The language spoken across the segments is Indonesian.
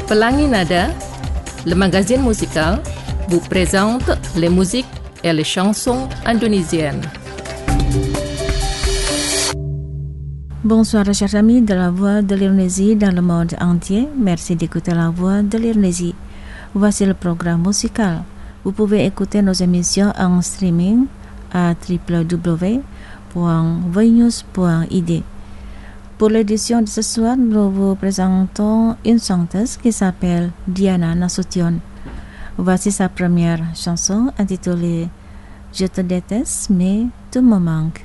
Pelangi Nada, le magazine musical, vous présente les musiques et les chansons indonésiennes. Bonsoir chers amis de la voix de l'Indonésie dans le monde entier. Merci d'écouter la voix de l'Indonésie. Voici le programme musical. Vous pouvez écouter nos émissions en streaming à www.vnews.id. Pour l'édition de ce soir, nous vous présentons une chanteuse qui s'appelle Diana Nasution. Voici sa première chanson intitulée Je te déteste mais tu me manques.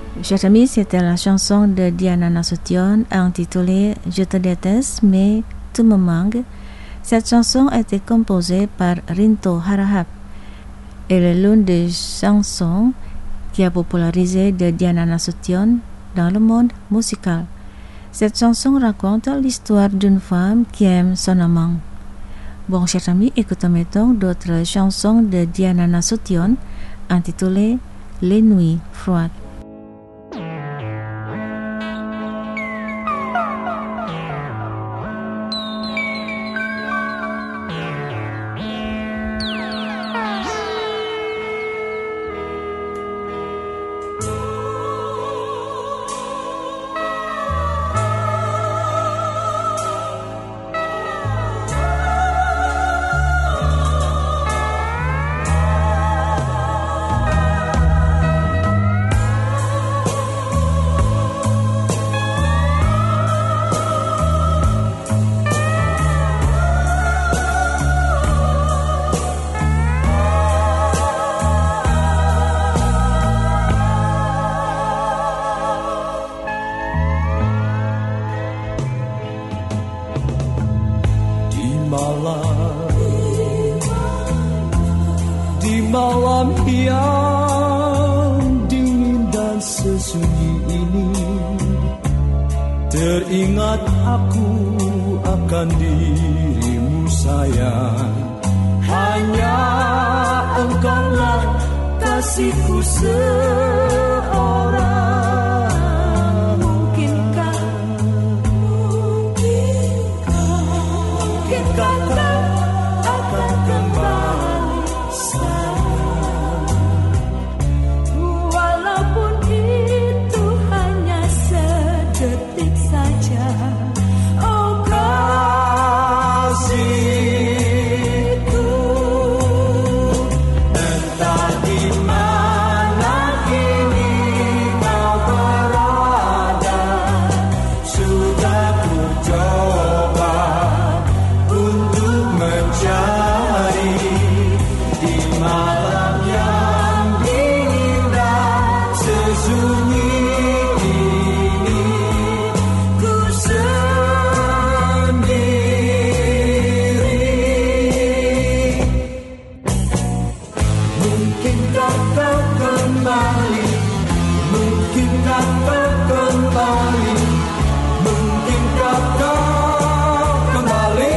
Chers amis, c'était la chanson de Diana Nasution intitulée Je te déteste mais tu me manques. Cette chanson a été composée par Rinto Harahap. Elle est l'une des chansons qui a popularisé de Diana Nasution dans le monde musical. Cette chanson raconte l'histoire d'une femme qui aime son amant. Bon, chers amis, écoutons maintenant d'autres chansons de Diana Nasution intitulées Les nuits froides. Di malam yang dingin dan sesunyi ini, teringat aku akan dirimu sayang. Hanya engkaulah kasihku seorang. Mungkinkah kau akan kembali sayang, walaupun itu hanya sedetik saja. Oh kasihku, entah di mana kini kau berada, sudah ku coba untuk mencari di malam yang dingin dan sesunyi ini, ku sendiri. Mungkinkah kau kembali? Mungkinkah kau kembali? Mungkinkah kau kembali?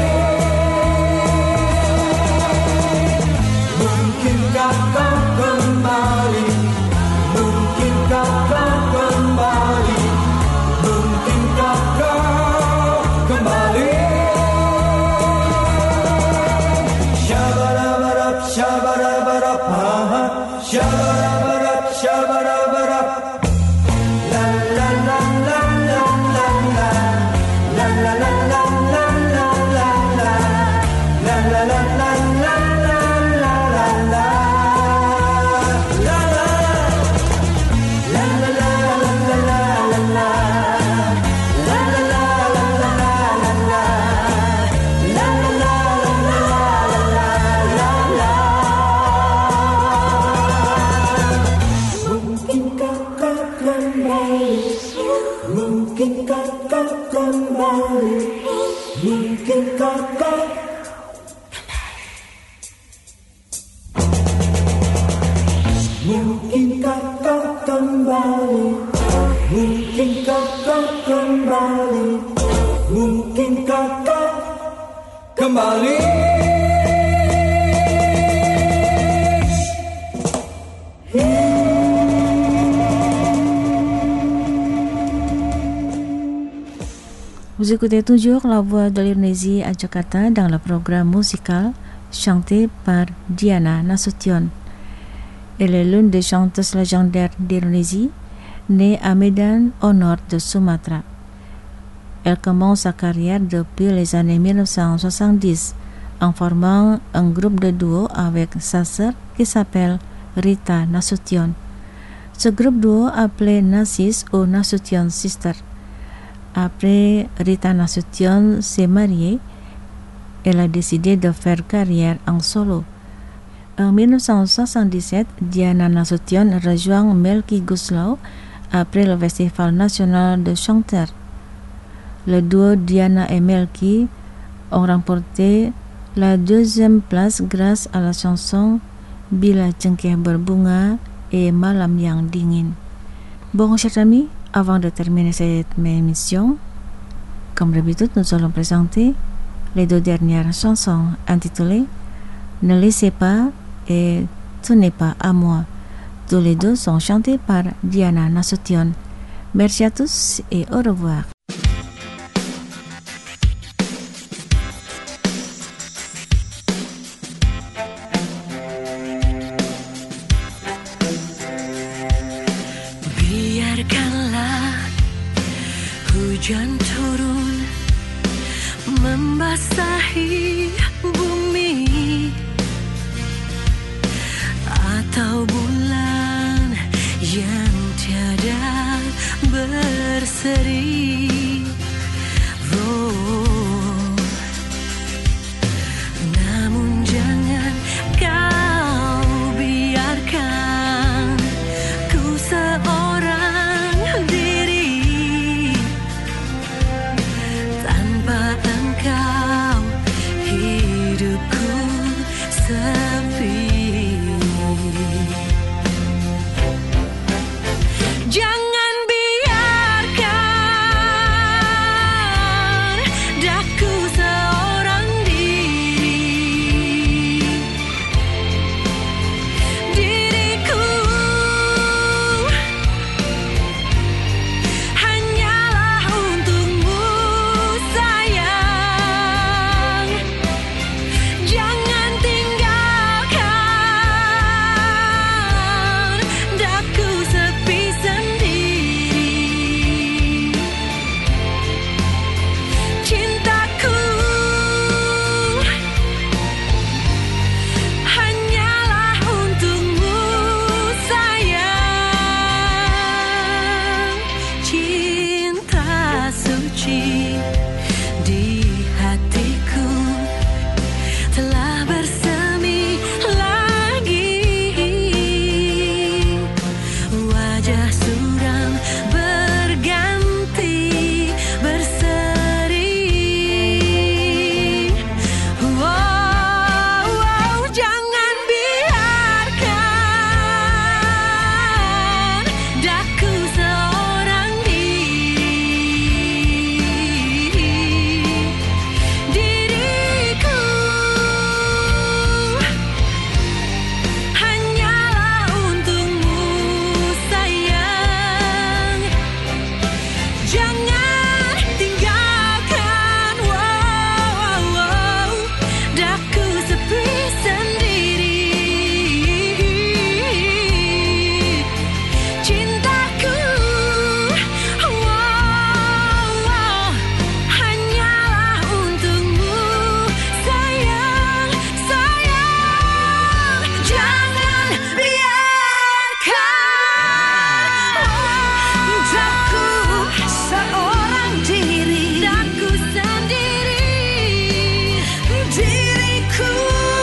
Mungkinkah kau kembali? Mungkinkah kau kembali? Mungkinkah kau kembali? Shabarabarab, shabarabarab, shabarabarab, shabarabarab. La la la la la la la. La la la la la la la la. La la la la la la la la la. La la. La la la la la la la. La la la la la la la. La la la la la la la. Mungkinkah kau kembali? Mungkinkah kau kembali? Mungkinkah kau Mungkinkah kau kembali? Mungkinkah kau kembali? Mungkinkah kau kembali? Vous écoutez toujours la voix de l'Indonésie à Jakarta dans le programme musical chanté par Diana Nasution. Elle est l'une des chanteuses légendaires d'Indonésie, née à Medan au nord de Sumatra. Elle commence sa carrière depuis les années 1970 en formant un groupe de duo avec sa sœur qui s'appelle Rita Nasution. Ce groupe duo appelé Nasis ou Nasution Sister. Après Rita Nasution s'est mariée, elle a décidé de faire carrière en solo. En 1977, Diana Nasution rejoint Melky Goeslaw après le Festival national de chanteurs. Le duo Diana et Melky ont remporté la 2e place grâce à la chanson Bila Cengkeh Berbunga et Malam Yang Dingin. Bon, chers amis, avant de terminer cette émission, comme d'habitude, nous allons présenter les 2 dernières chansons intitulées Ne laissez pas et Ce n'est pas à moi. Tous les 2 sont chantés par Diana Nasution. Merci à tous et au revoir. Biarkanlah hujan turun membasahi bumi, atau bulan yang tiada berseri. Namun jangan kau biarkan ku seorang diri. Tanpa engkau hidupku sepi. Jangan biarkan daku seorang diri. Diriku hanyalah untukmu sayang. Jangan tinggalkan daku sepi sendiri. Cintaku hanyalah untukmu sayang. Cinta suci di hatiku telah bersemi lagi. Wajah suram berganti berseri. Jangan biarkan daku seorang diri. Diriku hanyalah untukmu sayang. Jangan tinggalkan daku sepi sendiri. Cintaku hanyalah untukmu sayang, sayang. Jangan biarkan daku seorang diri. Daku sendiri. Diriku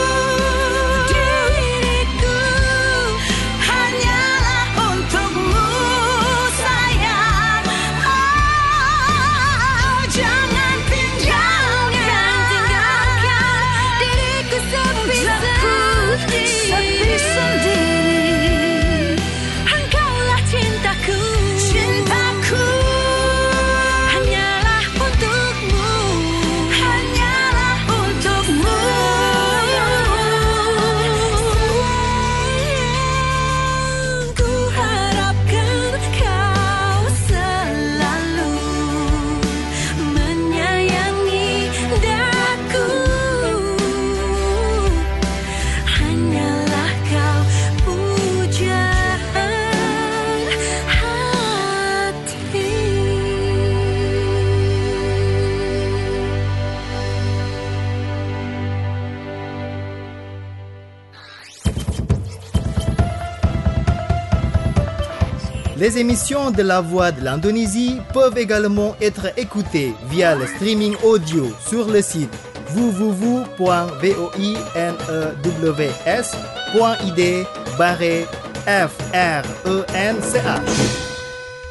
hanyalah untukmu sayang. Jangan tinggalkan diriku sepi sendiri. Engkaulah cintaku. Cintaku hanyalah untukmu. Hanyalah untukmu. Ku harapkan kau selalu menyayangi daku. Hanyalah kau pujaan hati. Les émissions de La Voix de l'Indonésie peuvent également être écoutées via le streaming audio sur le site www.voinews.id/FRENCH.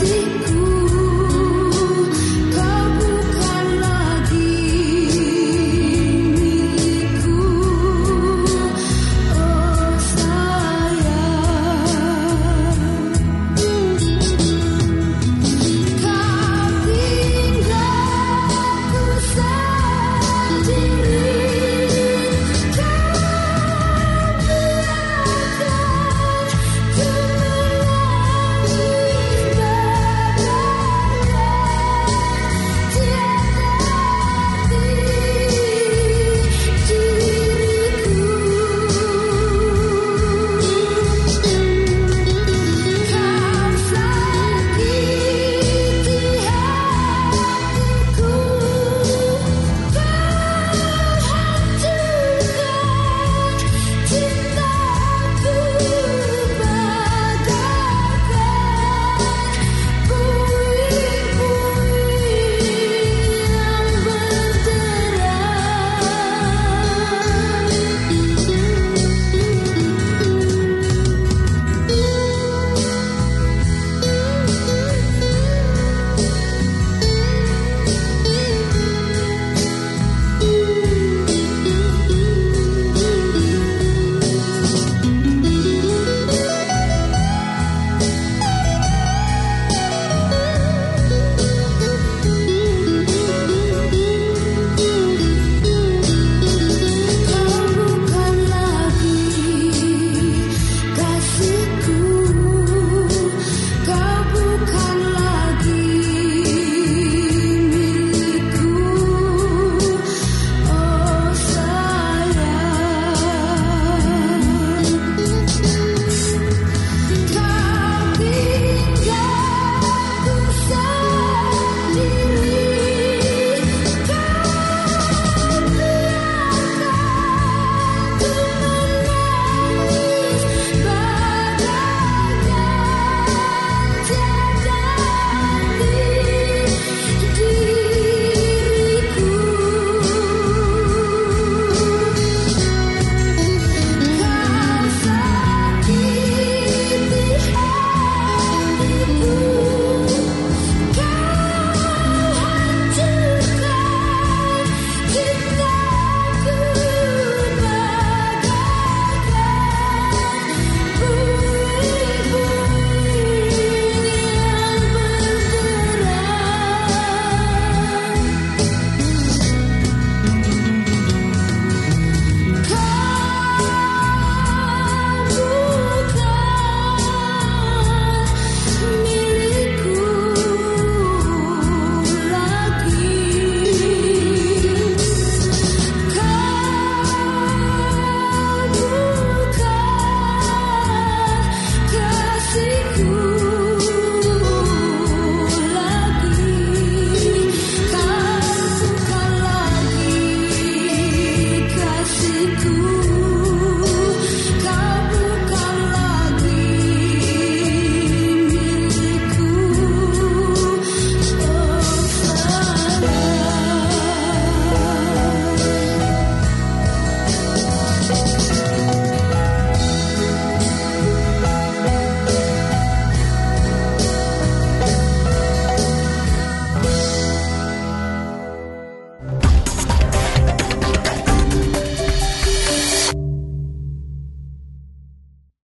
Ooh.